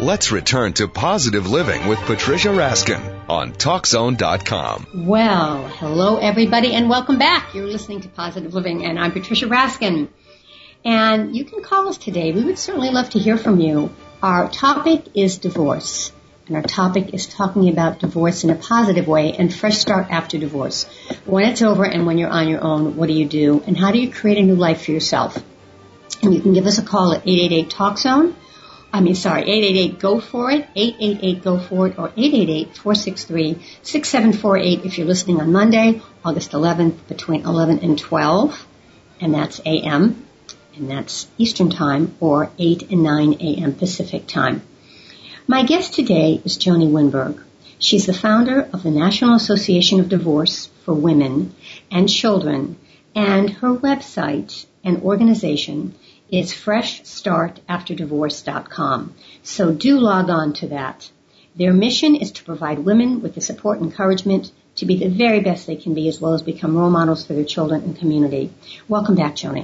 Let's return to Positive Living with Patricia Raskin on TalkZone.com. Well, hello everybody and welcome back. You're listening to Positive Living and I'm Patricia Raskin. And you can call us today. We would certainly love to hear from you. Our topic is divorce. And our topic is talking about divorce in a positive way and fresh start after divorce. When it's over and when you're on your own, what do you do? And how do you create a new life for yourself? And you can give us a call at 888-TALK-ZONE. 888-GO-FOR-IT, 888-GO-FOR-IT, or 888-463-6748 if you're listening on Monday, August 11th, between 11 and 12, and that's a.m., and that's Eastern Time, or 8 and 9 a.m. Pacific Time. My guest today is Joni Winberg. She's the founder of the National Association of Divorce for Women and Children, and her website and organization is freshstartafterdivorce.com. So do log on to that. Their mission is to provide women with the support and encouragement to be the very best they can be, as well as become role models for their children and community. Welcome back, Joni.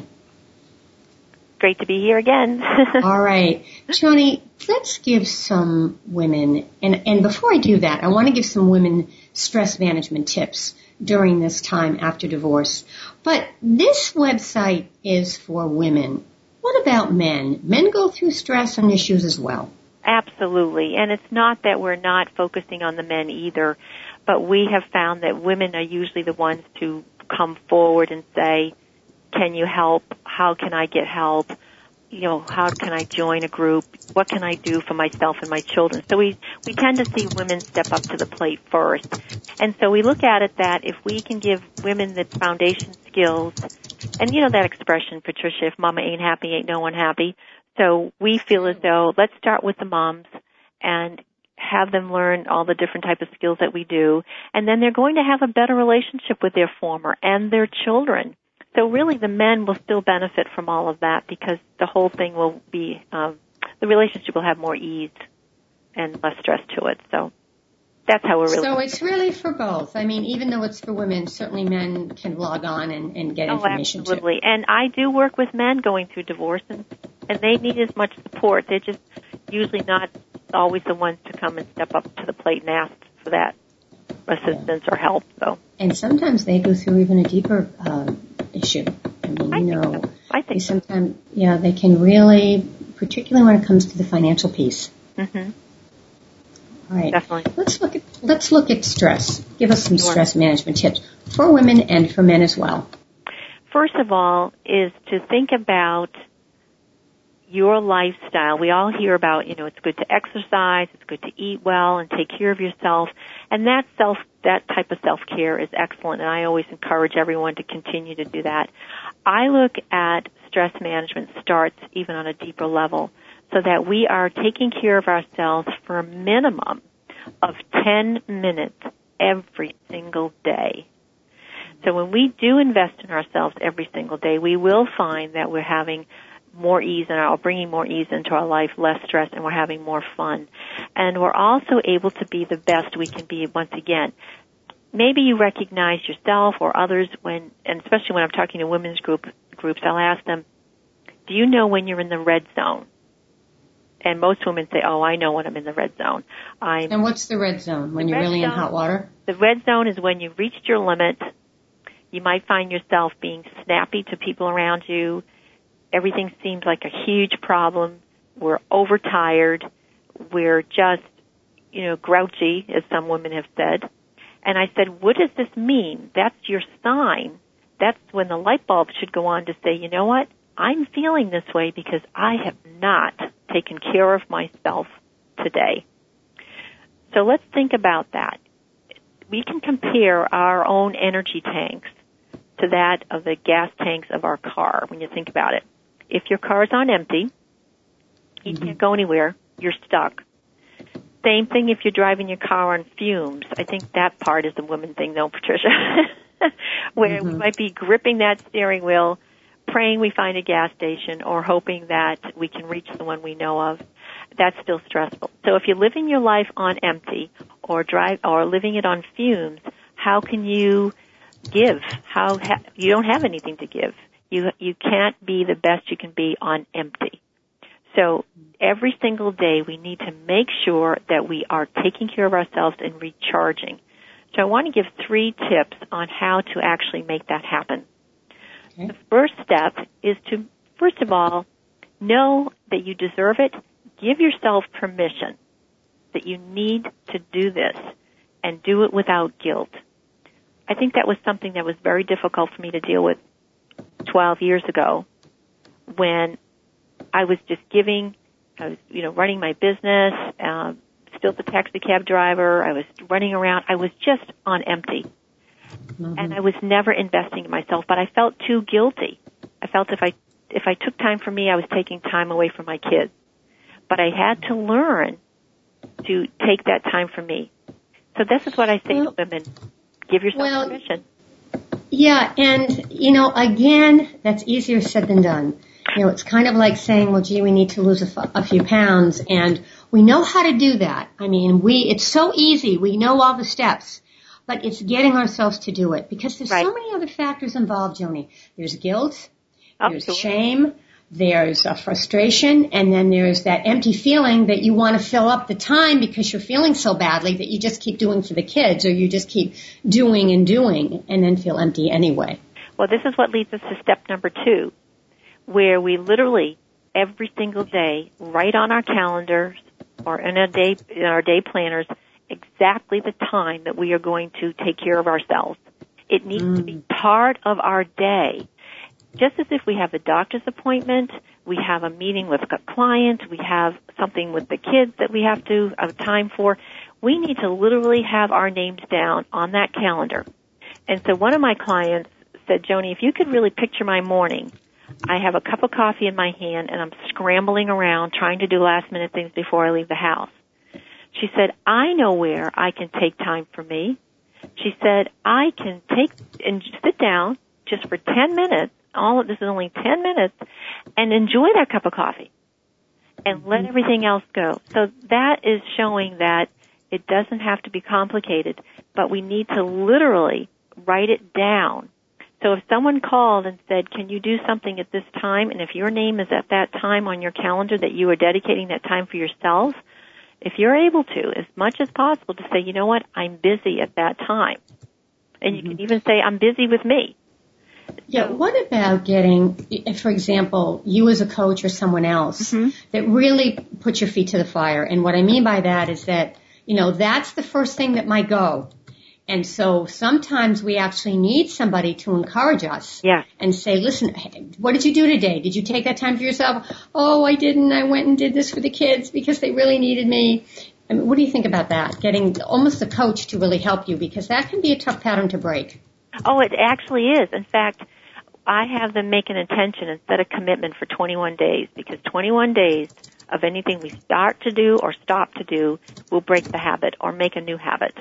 Great to be here again. All right. Joni, let's give some women, and before I do that, I want to give some women stress management tips during this time after divorce. But this website is for women. What about men? Men go through stress and issues as well. Absolutely. And it's not that we're not focusing on the men either, but we have found that women are usually the ones to come forward and say, can you help? How can I get help? You know, how can I join a group? What can I do for myself and my children? So we tend to see women step up to the plate first. And so we look at it that if we can give women the foundation skills, and you know that expression, Patricia, if mama ain't happy, ain't no one happy. So we feel as though let's start with the moms and have them learn all the different type of skills that we do, and then they're going to have a better relationship with their former and their children. So really the men will still benefit from all of that because the whole thing will be, the relationship will have more ease and less stress to it. So that's how we're really... So it's really for both. I mean, even though it's for women, certainly men can log on and get information too. Absolutely. And I do work with men going through divorce, and they need as much support. They're just usually not always the ones to come and step up to the plate and ask for that assistance or help. So. And sometimes they go through even a deeper issue. I mean, I think sometimes, they can really, particularly when it comes to the financial piece. Mm-hmm. All right. Definitely. Let's look at stress. Give us some stress management tips for women and for men as well. First of all is to think about your lifestyle. We all hear about, it's good to exercise, it's good to eat well and take care of yourself. And that type of self-care is excellent, and I always encourage everyone to continue to do that. I look at stress management starts even on a deeper level so that we are taking care of ourselves for a minimum of 10 minutes every single day. So when we do invest in ourselves every single day, we will find that we're having more ease bringing more ease into our life, less stress, and we're having more fun. And we're also able to be the best we can be once again. Maybe you recognize yourself or others and especially when I'm talking to women's groups, I'll ask them, do you know when you're in the red zone? And most women say, oh, I know when I'm in the red zone. And what's the red zone? When you're really in hot water? The red zone is when you've reached your limit. You might find yourself being snappy to people around you. Everything seems like a huge problem. We're overtired. We're just, grouchy, as some women have said. And I said, what does this mean? That's your sign. That's when the light bulb should go on to say, you know what? I'm feeling this way because I have not taken care of myself today. So let's think about that. We can compare our own energy tanks to that of the gas tanks of our car when you think about it. If your car is on empty, you can't go anywhere, you're stuck. Same thing if you're driving your car on fumes. I think that part is the woman thing, though, Patricia, where we might be gripping that steering wheel, praying we find a gas station, or hoping that we can reach the one we know of. That's still stressful. So if you're living your life on empty or living it on fumes, how can you give? You don't have anything to give. You can't be the best you can be on empty. So every single day we need to make sure that we are taking care of ourselves and recharging. So I want to give 3 tips on how to actually make that happen. Okay. The first step is to, first of all, know that you deserve it. Give yourself permission that you need to do this and do it without guilt. I think that was something that was very difficult for me to deal with 12 years ago when I was just giving, I was, running my business, still the taxi cab driver, I was running around, I was just on empty. Mm-hmm. And I was never investing in myself, but I felt too guilty. I felt if I took time for me, I was taking time away from my kids. But I had to learn to take that time for me. So this is what I say to women. Give yourself permission. Yeah, and, again, that's easier said than done. It's kind of like saying, well, gee, we need to lose a few pounds, and we know how to do that. I mean, it's so easy. We know all the steps, but it's getting ourselves to do it because there's so many other factors involved, Joni. There's guilt, there's shame, there's frustration, and then there's that empty feeling that you want to fill up the time because you're feeling so badly that you just keep doing for the kids, or you just keep doing and then feel empty anyway. Well, this is what leads us to step number 2, where we literally every single day write on our calendars or in our day planners exactly the time that we are going to take care of ourselves. It needs to be part of our day. Just as if we have a doctor's appointment, we have a meeting with a client, we have something with the kids that we have to have time for, we need to literally have our names down on that calendar. And so one of my clients said, Joni, if you could really picture my morning, I have a cup of coffee in my hand and I'm scrambling around trying to do last-minute things before I leave the house. She said, I know where I can take time for me. She said, I can take and sit down just for 10 minutes, this is only 10 minutes, and enjoy that cup of coffee and let everything else go. So that is showing that it doesn't have to be complicated, but we need to literally write it down. So if someone called and said, can you do something at this time, and if your name is at that time on your calendar that you are dedicating that time for yourself, if you're able to, as much as possible, to say, you know what, I'm busy at that time. And you can even say, I'm busy with me. Yeah, what about getting, for example, you as a coach or someone else that really puts your feet to the fire? And what I mean by that is that, that's the first thing that might go. And so sometimes we actually need somebody to encourage us and say, listen, hey, what did you do today? Did you take that time for yourself? Oh, I didn't. I went and did this for the kids because they really needed me. I mean, what do you think about that? Getting almost a coach to really help you, because that can be a tough pattern to break. Oh, it actually is. In fact, I have them make an intention and set a commitment for 21 days, because 21 days of anything we start to do or stop to do will break the habit or make a new habit.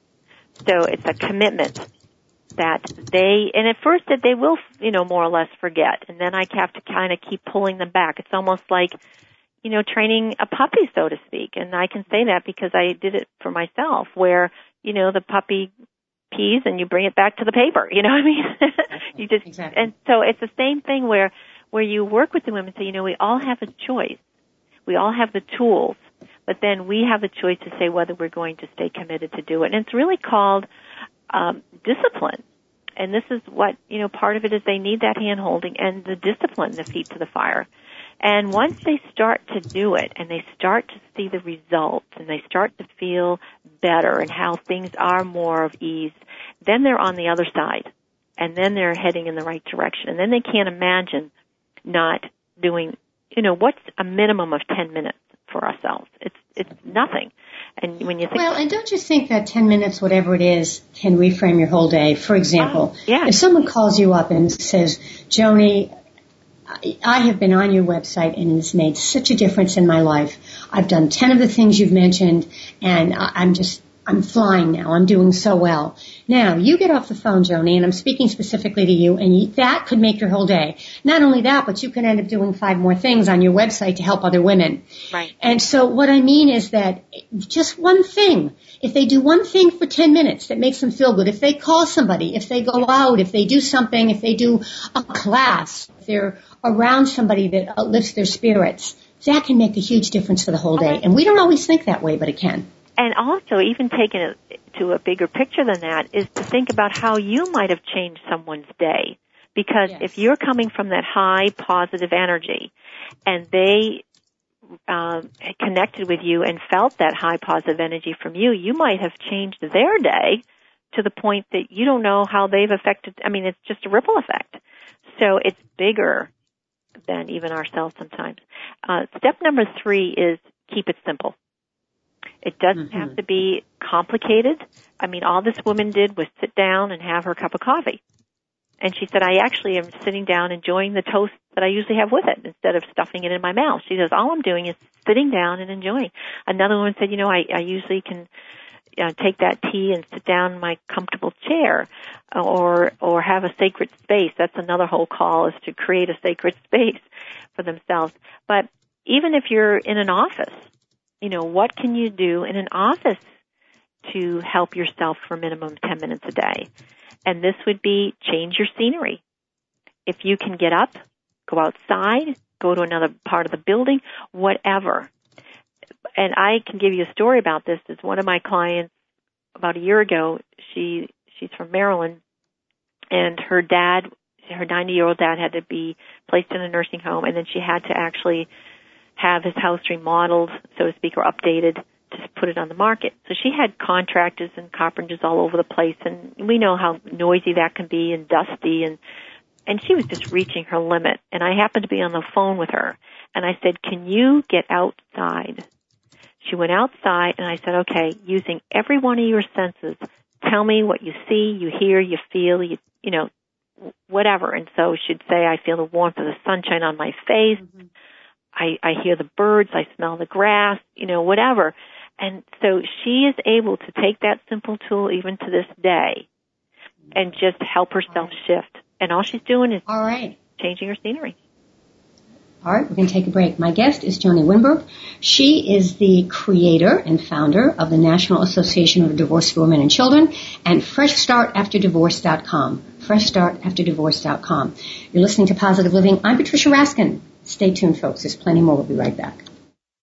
So it's a commitment that and at first that they will, more or less forget. And then I have to kind of keep pulling them back. It's almost like, training a puppy, so to speak. And I can say that because I did it for myself, where, the puppy pees and you bring it back to the paper. You know what I mean? You just, exactly. And so it's the same thing where you work with the women and say, we all have a choice. We all have the tools. But then we have a choice to say whether we're going to stay committed to do it. And it's really called discipline. And this is what, part of it is they need that hand-holding and the discipline, the feet to the fire. And once they start to do it and they start to see the results and they start to feel better and how things are more of ease, then they're on the other side. And then they're heading in the right direction. And then they can't imagine not doing, what's a minimum of 10 minutes for ourselves? It's nothing. And when you think, and don't you think that 10 minutes, whatever it is, can reframe your whole day? For example, if someone calls you up and says, Joni, I have been on your website and it's made such a difference in my life. I've done 10 of the things you've mentioned, and I'm flying now. I'm doing so well. Now, you get off the phone, Joni, and I'm speaking specifically to you, and that could make your whole day. Not only that, but you can end up doing 5 more things on your website to help other women. Right. And so what I mean is that just one thing, if they do one thing for 10 minutes that makes them feel good, if they call somebody, if they go out, if they do something, if they do a class, if they're around somebody that lifts their spirits, that can make a huge difference for the whole day. And we don't always think that way, but it can. And also, even taking it to a bigger picture than that, is to think about how you might have changed someone's day. Because if you're coming from that high positive energy and they connected with you and felt that high positive energy from you, you might have changed their day to the point that you don't know how they've affected. I mean, it's just a ripple effect. So it's bigger than even ourselves sometimes. Step number 3 is keep it simple. It doesn't have to be complicated. I mean, all this woman did was sit down and have her cup of coffee. And she said, I actually am sitting down enjoying the toast that I usually have with it instead of stuffing it in my mouth. She says, all I'm doing is sitting down and enjoying. Another one said, I usually can take that tea and sit down in my comfortable chair or have a sacred space. That's another whole call, is to create a sacred space for themselves. But even if you're in an office, what can you do in an office to help yourself for a minimum 10 minutes a day? And this would be change your scenery. If you can get up, go outside, go to another part of the building, whatever. And I can give you a story about this. It's one of my clients about a year ago. She's from Maryland, and her 90-year-old dad had to be placed in a nursing home, and then she had to actually have his house remodeled, so to speak, or updated to put it on the market. So she had contractors and carpenters all over the place, and we know how noisy that can be and dusty, and she was just reaching her limit. And I happened to be on the phone with her, and I said, can you get outside? She went outside, and I said, okay, using every one of your senses, tell me what you see, you hear, you feel, whatever. And so she'd say, I feel the warmth of the sunshine on my face. I hear the birds, I smell the grass, whatever. And so she is able to take that simple tool even to this day and just help herself shift. And all she's doing is changing her scenery. All right, we're going to take a break. My guest is Joni Winberg. She is the creator and founder of the National Association of Divorced Women and Children and FreshStartAfterDivorce.com. FreshStartAfterDivorce.com. You're listening to Positive Living. I'm Patricia Raskin. Stay tuned, folks. There's plenty more. We'll be right back.